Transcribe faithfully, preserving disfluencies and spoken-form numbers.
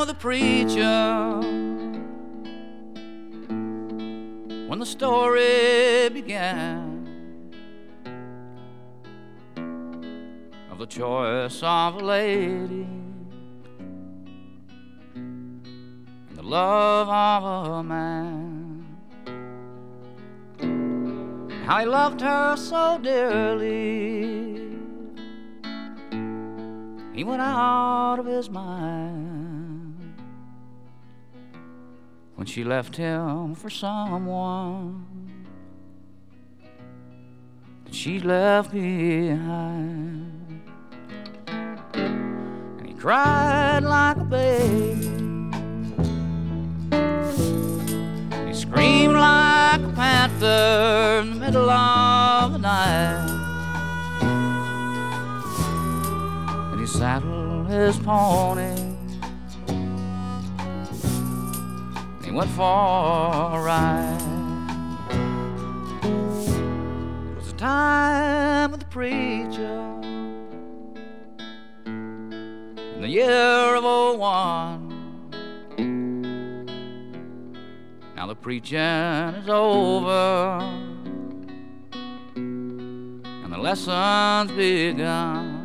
the preacher when the story began of the choice of a lady and the love of a man. How he loved her so dearly, he went out of his mind when she left him for someone that she left behind. And he cried like a baby, he screamed like a panther in the middle of the night. And he saddled his pony, he went for a ride. It was the time of the preacher in the year of oh one. Now the preaching is over and the lesson's begun.